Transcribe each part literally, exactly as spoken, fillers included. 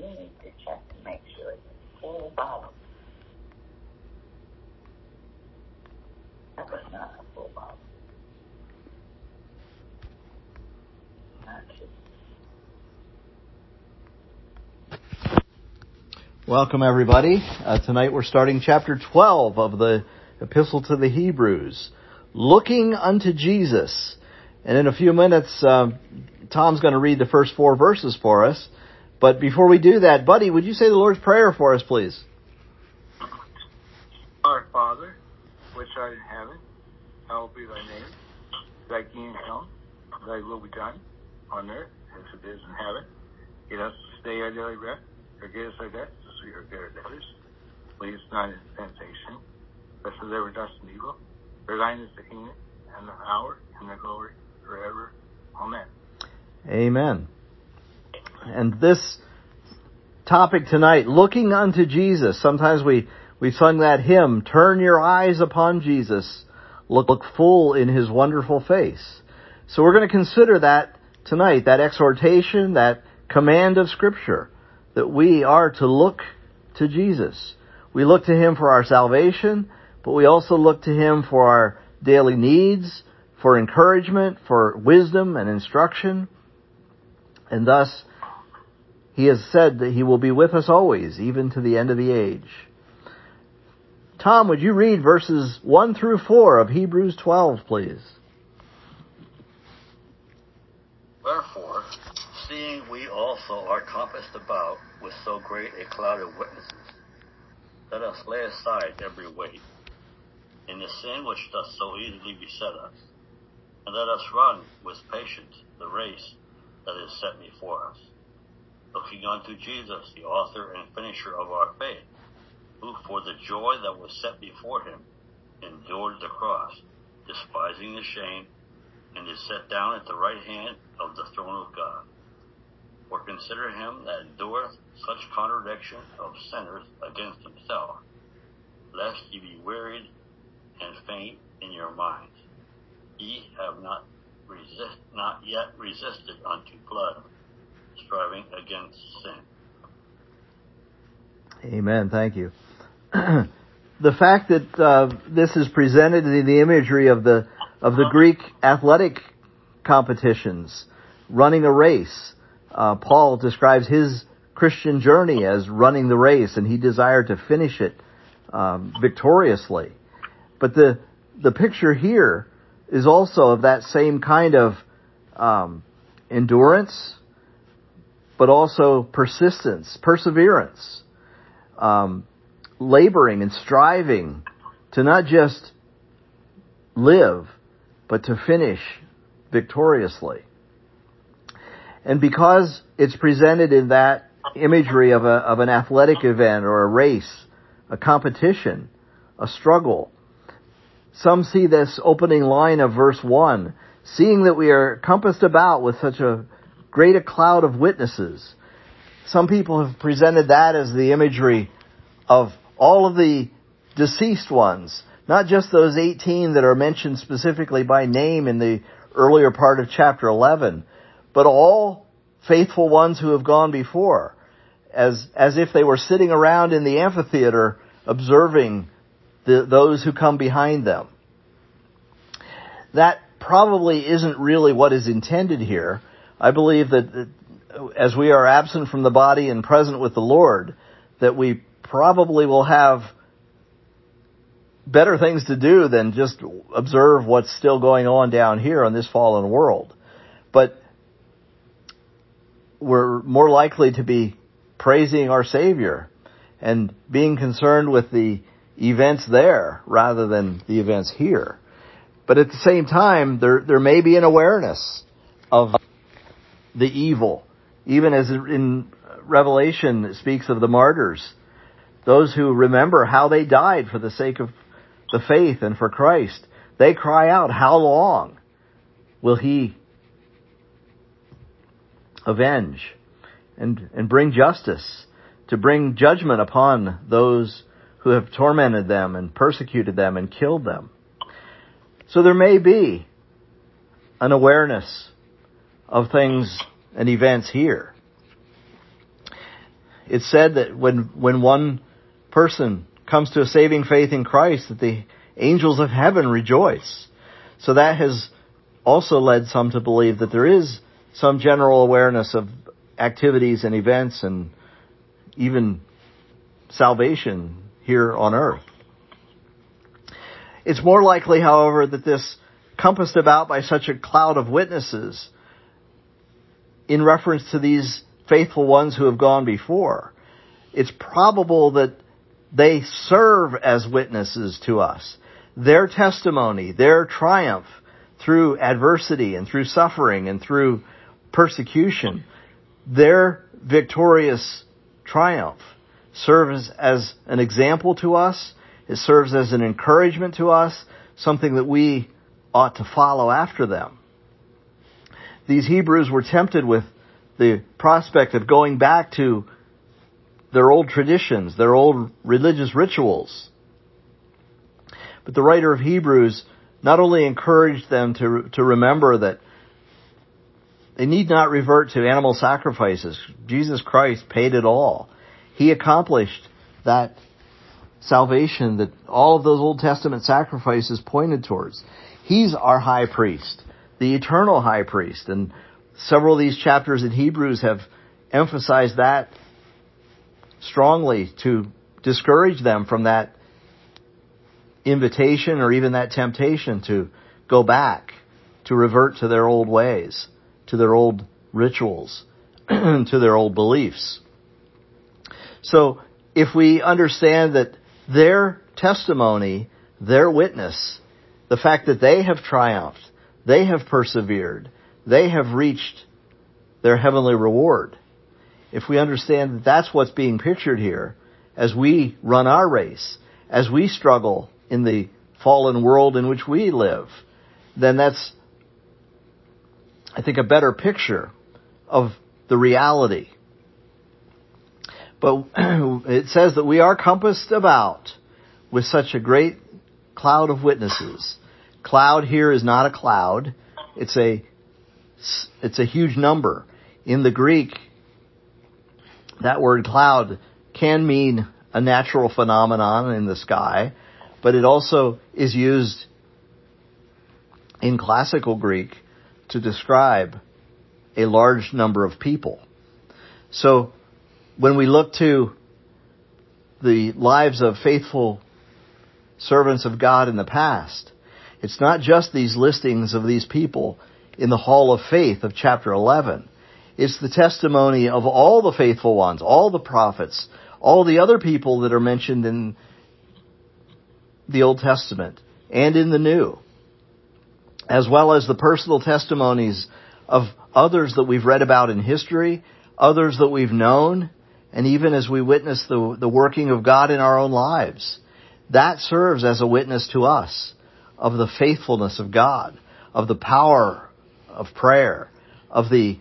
need to check and make sure it's a full bottle. That was not a full bottle. Not too. Welcome, everybody. Uh, tonight we're starting chapter twelve of the Epistle to the Hebrews, Looking unto Jesus. And in a few minutes, uh, Tom's going to read the first four verses for us. But before we do that, Buddy, would you say the Lord's Prayer for us, please? Our Father, which art in heaven, hallowed be thy name. Thy kingdom come, thy will be done, on earth as it is in heaven. Give us this day our daily bread. Forgive us our debts, as we forgive our debtors. Lead us not into temptation, but deliver us from evil. For thine is the kingdom, and the power, and the glory, forever. Amen. Amen. And this topic tonight, looking unto Jesus. Sometimes we, we sung that hymn, turn your eyes upon Jesus, look, look full in his wonderful face. So we're going to consider that tonight, that exhortation, that command of Scripture, that we are to look to Jesus. We look to him for our salvation, but we also look to him for our daily needs, for encouragement, for wisdom and instruction. And thus, he has said that he will be with us always, even to the end of the age. Tom, would you read verses one through four of Hebrews twelve, please? Wherefore, seeing we also are compassed about with so great a cloud of witnesses, let us lay aside every weight, and the sin which doth so easily beset us, and let us run with patience the race that is set before us, looking unto Jesus, the author and finisher of our faith, who for the joy that was set before him endured the cross, despising the shame, and is set down at the right hand of the throne of God. For consider him that endureth such contradiction of sinners against himself, lest ye be wearied and faint in your minds. Ye have not resist, not yet resisted unto blood, striving against sin. Amen. Thank you. The fact that uh, this is presented in the imagery of the of the Greek athletic competitions, running a race. Uh, Paul describes his Christian journey as running the race, and he desired to finish it um, victoriously. But the the picture here is also of that same kind of um, endurance, but also persistence, perseverance, um, laboring and striving to not just live, but to finish victoriously. And because it's presented in that imagery of a of an athletic event or a race, a competition, a struggle, some see this opening line of verse one, seeing that we are compassed about with such a great a cloud of witnesses. Some people have presented that as the imagery of all of the deceased ones, not just those eighteen that are mentioned specifically by name in the earlier part of chapter eleven, but all faithful ones who have gone before, as as if they were sitting around in the amphitheater observing the, those who come behind them. That probably isn't really what is intended here. I believe that as we are absent from the body and present with the Lord, that we probably will have better things to do than just observe what's still going on down here in this fallen world. But we're more likely to be praising our Savior and being concerned with the events there rather than the events here. But at the same time, there there may be an awareness of the evil, even as in Revelation it speaks of the martyrs, those who remember how they died for the sake of the faith and for Christ. They cry out, how long will he avenge and, and bring justice, to bring judgment upon those who have tormented them and persecuted them and killed them? So there may be an awareness of things and events here. it's said that when, when one person comes to a saving faith in Christ, that the angels of heaven rejoice. So that has also led some to believe that there is some general awareness of activities and events and even salvation here on earth. It's more likely, however, that this compassed about by such a cloud of witnesses, in reference to these faithful ones who have gone before, it's probable that they serve as witnesses to us. Their testimony, their triumph through adversity and through suffering and through persecution, their victorious triumph serves as an example to us. It serves as an encouragement to us, something that we ought to follow after them. These Hebrews were tempted with the prospect of going back to their old traditions, their old religious rituals. But the writer of Hebrews not only encouraged them to, to remember that they need not revert to animal sacrifices. Jesus Christ paid it all. He accomplished that salvation that all of those Old Testament sacrifices pointed towards. He's our high priest, the eternal high priest. And several of these chapters in Hebrews have emphasized that strongly to discourage them from that invitation or even that temptation to go back, to revert to their old ways, to their old rituals, to their old beliefs. So if we understand that their testimony, their witness, the fact that they have triumphed, they have persevered, they have reached their heavenly reward, if we understand that that's what's being pictured here as we run our race, as we struggle in the fallen world in which we live, then that's, I think, a better picture of the reality. But it says that we are compassed about with such a great cloud of witnesses. Cloud here is not a cloud. It's a, it's a huge number. In the Greek, that word cloud can mean a natural phenomenon in the sky, but it also is used in classical Greek to describe a large number of people. So when we look to the lives of faithful servants of God in the past, it's not just these listings of these people in the Hall of Faith of chapter eleven. It's the testimony of all the faithful ones, all the prophets, all the other people that are mentioned in the Old Testament and in the New, as well as the personal testimonies of others that we've read about in history, others that we've known, and even as we witness the, the working of God in our own lives. That serves as a witness to us of the faithfulness of God, of the power of prayer, of the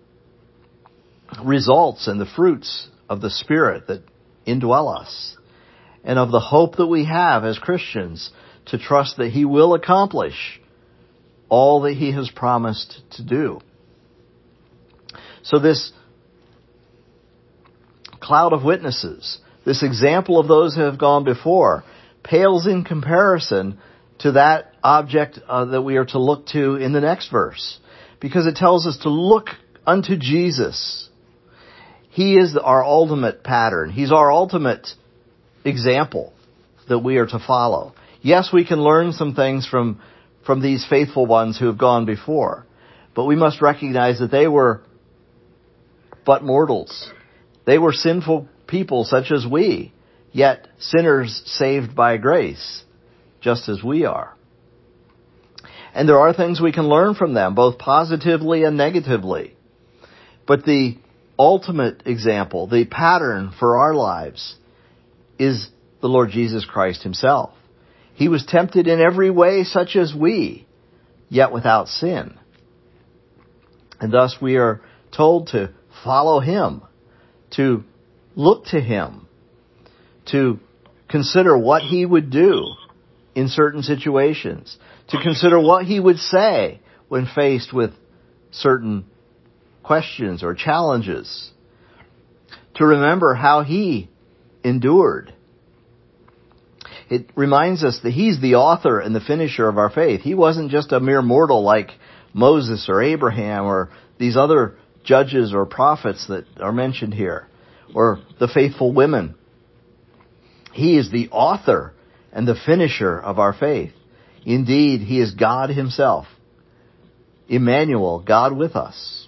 results and the fruits of the Spirit that indwell us, and of the hope that we have as Christians to trust that He will accomplish all that He has promised to do. So this cloud of witnesses, this example of those who have gone before, pales in comparison to that object uh, that we are to look to in the next verse, because it tells us to look unto Jesus. He is our ultimate pattern. He's our ultimate example that we are to follow. Yes, we can learn some things from, from these faithful ones who have gone before, but we must recognize that they were but mortals. They were sinful people such as we, yet sinners saved by grace, just as we are. And there are things we can learn from them, both positively and negatively. But the ultimate example, the pattern for our lives, is the Lord Jesus Christ Himself. He was tempted in every way such as we, yet without sin. And thus we are told to follow Him, to look to Him, to consider what He would do in certain situations, to consider what He would say when faced with certain questions or challenges, to remember how he endured. It reminds us that he's the author and the finisher of our faith. He wasn't just a mere mortal like Moses or Abraham or these other judges or prophets that are mentioned here, or the faithful women. He is the author and the finisher of our faith. Indeed, he is God himself. Emmanuel, God with us.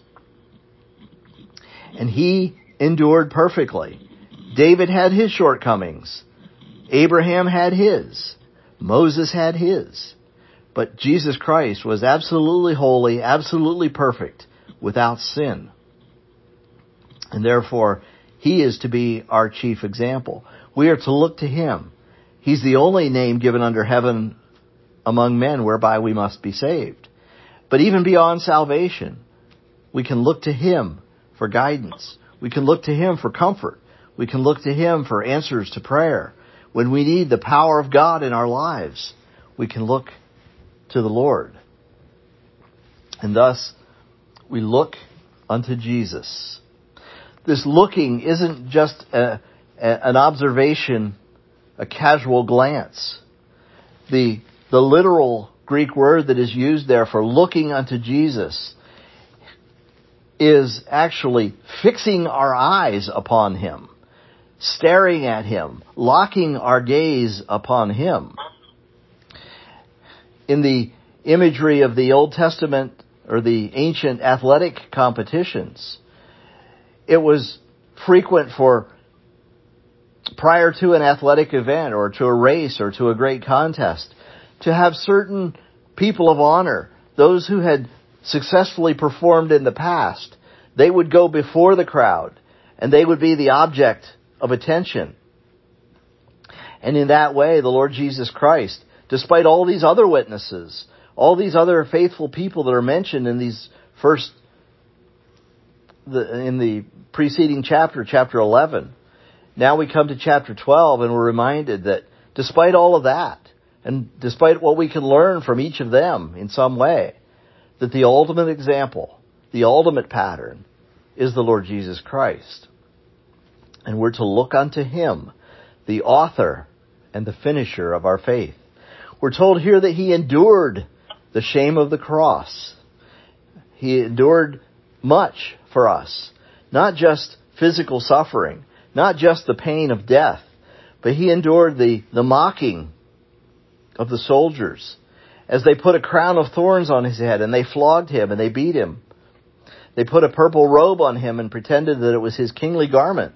And he endured perfectly. David had his shortcomings. Abraham had his. Moses had his. But Jesus Christ was absolutely holy, absolutely perfect, without sin. And therefore, he is to be our chief example. We are to look to him. He's the only name given under heaven among men whereby we must be saved. But even beyond salvation, we can look to him for guidance. We can look to him for comfort. We can look to him for answers to prayer. When we need the power of God in our lives, we can look to the Lord. And thus, we look unto Jesus. This looking isn't just a, a, an observation, a casual glance. The, the literal Greek word that is used there for looking unto Jesus is actually fixing our eyes upon him, staring at him, locking our gaze upon him. In the imagery of the Old Testament or the ancient athletic competitions, it was frequent for, prior to an athletic event or to a race or to a great contest, to have certain people of honor, those who had successfully performed in the past. They would go before the crowd and they would be the object of attention. And in that way, the Lord Jesus Christ, despite all these other witnesses, all these other faithful people that are mentioned in these first, the, in the preceding chapter, chapter eleven, now we come to chapter twelve and we're reminded that despite all of that, and despite what we can learn from each of them in some way, that the ultimate example, the ultimate pattern, is the Lord Jesus Christ. And we're to look unto him, the author and the finisher of our faith. We're told here that he endured the shame of the cross. He endured much for us. Not just physical suffering, not just the pain of death, but he endured the, the mocking of the soldiers as they put a crown of thorns on his head and they flogged him and they beat him. They put a purple robe on him and pretended that it was his kingly garment.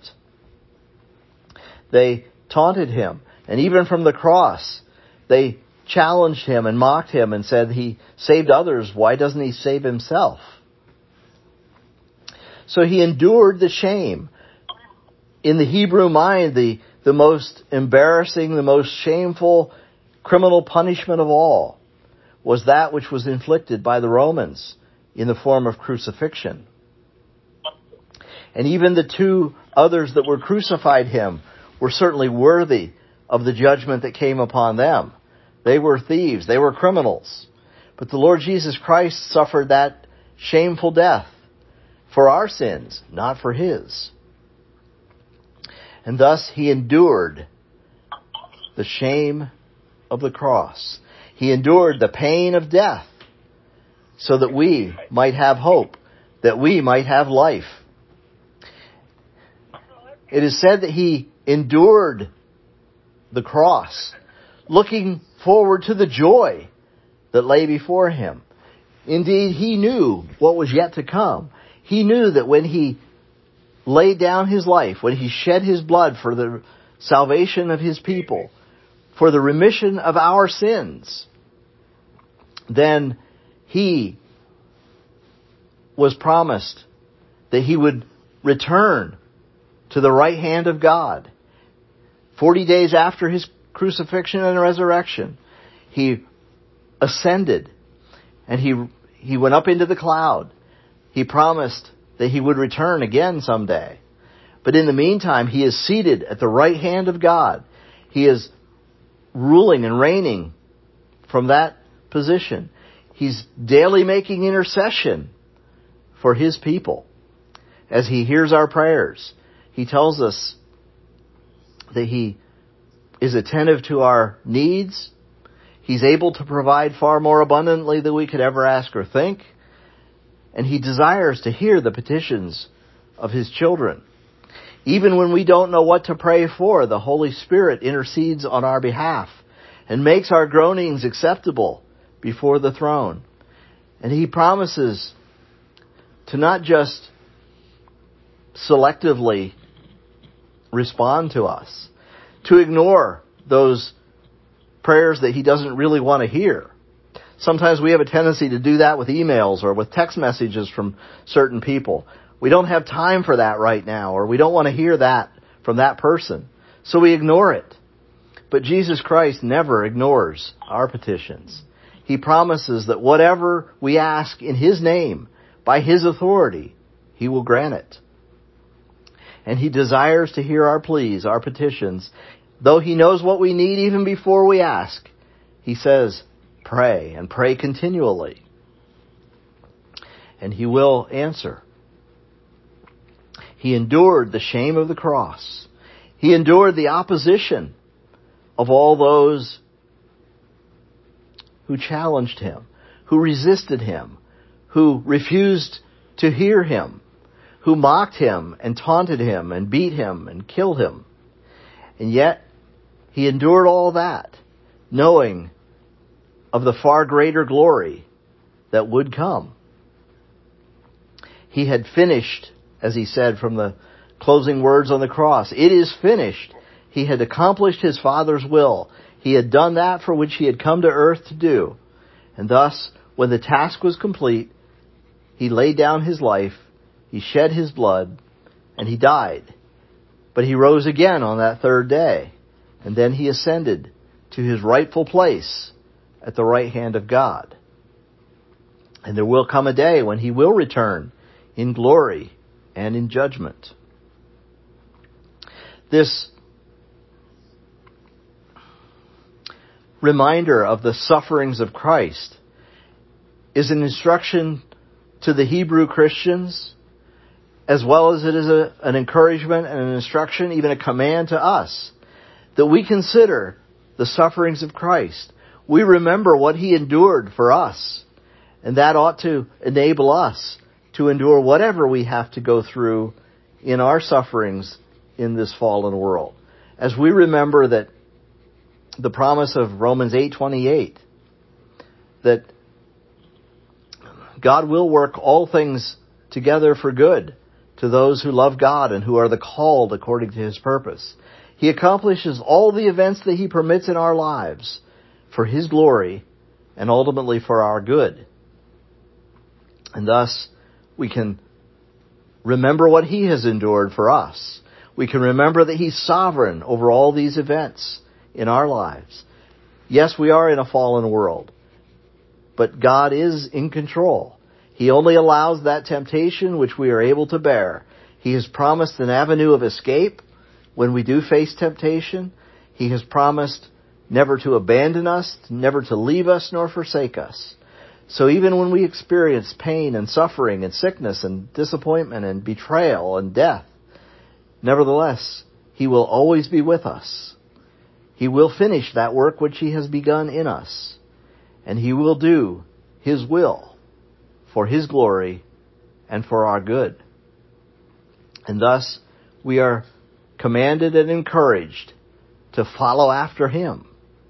They taunted him. And even from the cross, they challenged him and mocked him and said, he saved others. Why doesn't he save himself? So he endured the shame. In the Hebrew mind, the, the most embarrassing, the most shameful criminal punishment of all was that which was inflicted by the Romans in the form of crucifixion. And even the two others that were crucified him were certainly worthy of the judgment that came upon them. They were thieves. They were criminals. But the Lord Jesus Christ suffered that shameful death for our sins, not for his. And thus he endured the shame of the cross. He endured the pain of death so that we might have hope, that we might have life. It is said that he endured the cross, looking forward to the joy that lay before him. Indeed, he knew what was yet to come. He knew that when he laid down his life, when he shed his blood for the salvation of his people, for the remission of our sins, then he was promised that he would return to the right hand of God. Forty days after his crucifixion and resurrection, he ascended and he he went up into the cloud. He promised that he would return again someday. But in the meantime, he is seated at the right hand of God. He is ruling and reigning from that position. He's daily making intercession for his people as he hears our prayers. He tells us that He is attentive to our needs. He's able to provide far more abundantly than we could ever ask or think. And He desires to hear the petitions of His children. Even when we don't know what to pray for, the Holy Spirit intercedes on our behalf and makes our groanings acceptable before the throne. And He promises to not just selectively respond to us, to ignore those prayers that He doesn't really want to hear. Sometimes we have a tendency to do that with emails or with text messages from certain people. We don't have time for that right now, or we don't want to hear that from that person. So we ignore it. But Jesus Christ never ignores our petitions. He promises that whatever we ask in His name, by His authority, He will grant it. And He desires to hear our pleas, our petitions. Though He knows what we need even before we ask, He says, pray, and pray continually. And He will answer. He endured the shame of the cross. He endured the opposition of all those who challenged Him, who resisted Him, who refused to hear Him, who mocked Him and taunted Him and beat Him and killed Him. And yet, He endured all that, knowing of the far greater glory that would come. He had finished, as He said from the closing words on the cross, it is finished. He had accomplished His Father's will. He had done that for which He had come to earth to do. And thus, when the task was complete, He laid down His life, He shed His blood, and He died. But He rose again on that third day. And then He ascended to His rightful place at the right hand of God. And there will come a day when He will return in glory and in judgment. This reminder of the sufferings of Christ is an instruction to the Hebrew Christians, as well as it is a, an encouragement and an instruction, even a command to us, that we consider the sufferings of Christ. We remember what He endured for us, and that ought to enable us to endure whatever we have to go through in our sufferings in this fallen world. As we remember that the promise of Romans eight twenty-eight, that God will work all things together for good to those who love God and who are the called according to His purpose. He accomplishes all the events that He permits in our lives for His glory and ultimately for our good. And thus, we can remember what He has endured for us. We can remember that He's sovereign over all these events in our lives. Yes, we are in a fallen world, but God is in control. He only allows that temptation which we are able to bear. He has promised an avenue of escape when we do face temptation. He has promised never to abandon us, never to leave us nor forsake us. So even when we experience pain and suffering and sickness and disappointment and betrayal and death, nevertheless, He will always be with us. He will finish that work which He has begun in us, and He will do His will for His glory and for our good. And thus, we are commanded and encouraged to follow after Him.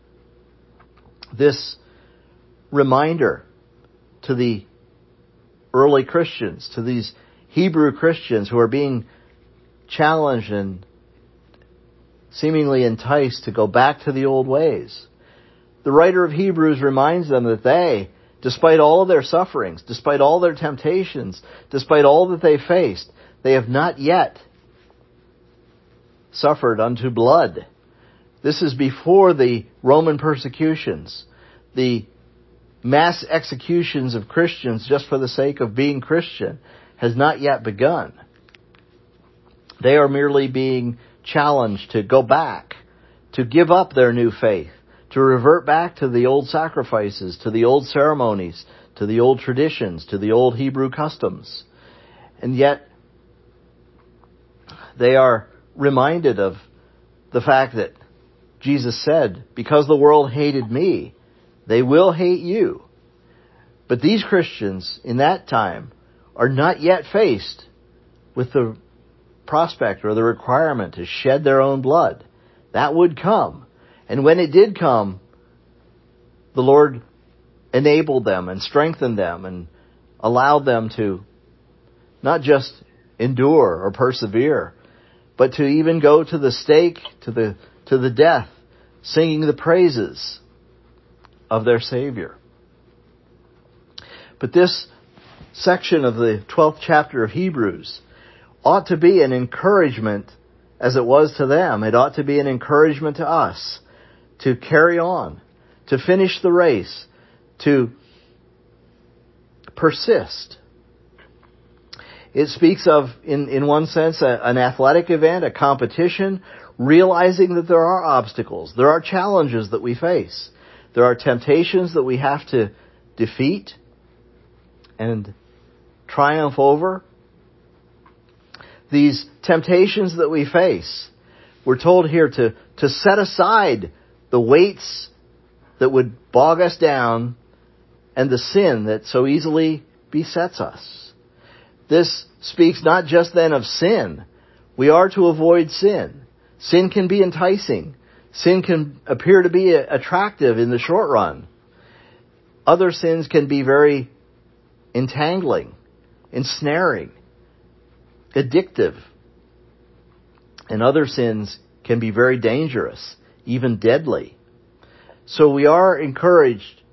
This reminder to the early Christians, to these Hebrew Christians who are being challenged and seemingly enticed to go back to the old ways. The writer of Hebrews reminds them that they, despite all of their sufferings, despite all their temptations, despite all that they faced, they have not yet suffered unto blood. This is before the Roman persecutions, the mass executions of Christians just for the sake of being Christian has not yet begun. They are merely being challenged to go back, to give up their new faith, to revert back to the old sacrifices, to the old ceremonies, to the old traditions, to the old Hebrew customs. And yet, They are reminded of the fact that Jesus said, because the world hated me, they will hate you. But these Christians in that time are not yet faced with the prospect or the requirement to shed their own blood. That would come. And when it did come, the Lord enabled them and strengthened them and allowed them to not just endure or persevere, but to even go to the stake, to the to the death, singing the praises of their Savior. But this section of the twelfth chapter of Hebrews ought to be an encouragement, as it was to them. It ought to be an encouragement to us to carry on, to finish the race, to persist. It speaks of, in, in one sense, a, an athletic event, a competition, realizing that there are obstacles, there are challenges that we face, there are temptations that we have to defeat and triumph over. These temptations that we face, we're told here to, to set aside the weights that would bog us down and the sin that so easily besets us. This speaks not just then of sin. We are to avoid sin. Sin can be enticing. Sin can appear to be attractive in the short run. Other sins can be very entangling, ensnaring, addictive. And other sins can be very dangerous, even deadly. So we are encouraged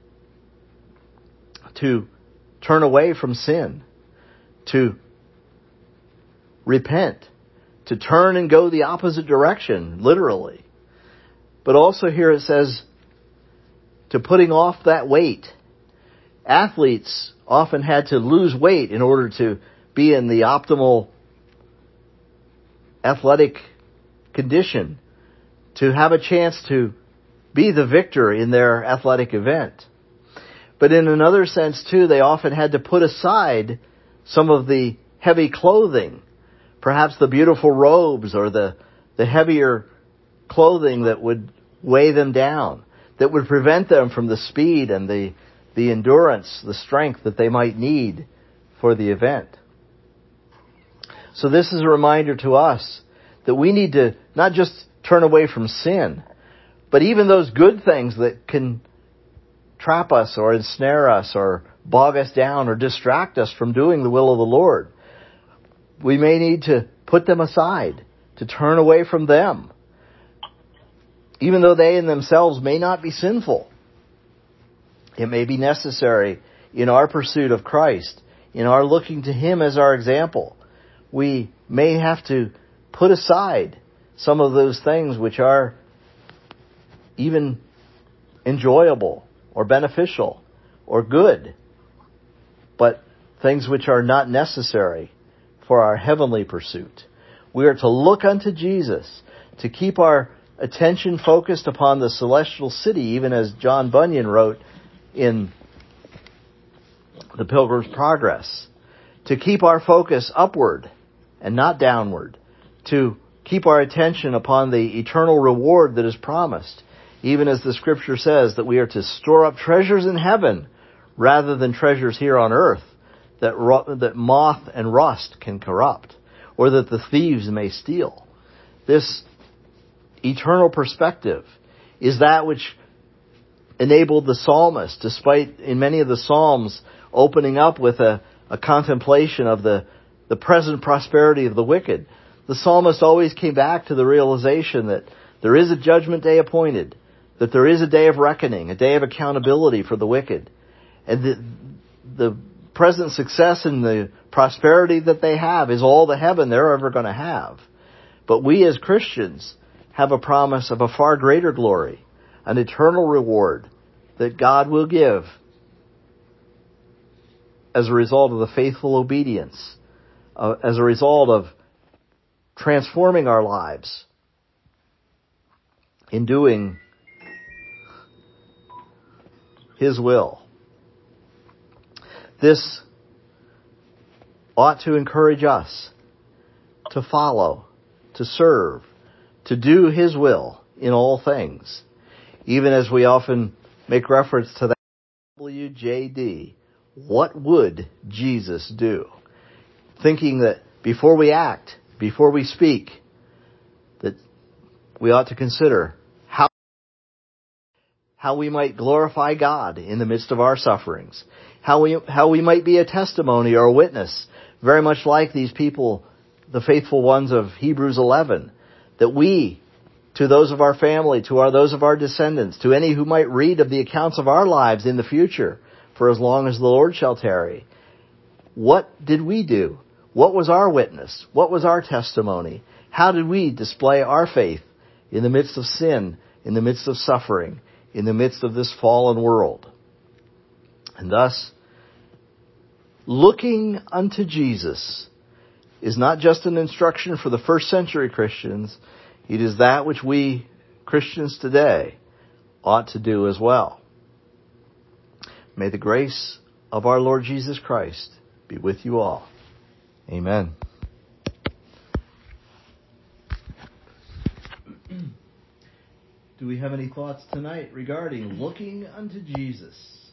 to turn away from sin, to repent, to turn and go the opposite direction, literally. But also here it says to putting off that weight. Athletes often had to lose weight in order to be in the optimal athletic condition, to have a chance to be the victor in their athletic event. But in another sense, too, they often had to put aside some of the heavy clothing, perhaps the beautiful robes or the, the heavier clothing that would weigh them down, that would prevent them from the speed and the, the endurance, the strength that they might need for the event. So this is a reminder to us that we need to not just turn away from sin, but even those good things that can trap us or ensnare us or bog us down or distract us from doing the will of the Lord. We may need to put them aside, to turn away from them, even though they in themselves may not be sinful. It may be necessary in our pursuit of Christ, in our looking to Him as our example. We may have to put aside some of those things which are even enjoyable or beneficial or good, but things which are not necessary for our heavenly pursuit. We are to look unto Jesus, to keep our attention focused upon the celestial city, even as John Bunyan wrote in The Pilgrim's Progress, to keep our focus upward and not downward, to keep our attention upon the eternal reward that is promised, even as the Scripture says that we are to store up treasures in heaven rather than treasures here on earth that ro- that moth and rust can corrupt, or that the thieves may steal. This eternal perspective is that which enabled the psalmist, despite in many of the psalms opening up with a, a contemplation of the, the present prosperity of the wicked, the psalmist always came back to the realization that there is a judgment day appointed, that there is a day of reckoning, a day of accountability for the wicked, and the, the present success and the prosperity that they have is all the heaven they're ever going to have. But we as Christians have a promise of a far greater glory, an eternal reward that God will give as a result of the faithful obedience, uh, as a result of transforming our lives in doing His will. This ought to encourage us to follow, to serve, to do His will in all things. Even as we often make reference to that W J D, what would Jesus do? Thinking that before we act, before we speak, that we ought to consider how how we might glorify God in the midst of our sufferings, how we how we might be a testimony or a witness, very much like these people, the faithful ones of Hebrews eleven, that we, to those of our family, to our, those of our descendants, to any who might read of the accounts of our lives in the future, for as long as the Lord shall tarry, what did we do? What was our witness? What was our testimony? How did we display our faith in the midst of sin, in the midst of suffering, in the midst of this fallen world? And thus, looking unto Jesus is not just an instruction for the first century Christians. It is that which we Christians today ought to do as well. May the grace of our Lord Jesus Christ be with you all. Amen. Do we have any thoughts tonight regarding looking unto Jesus?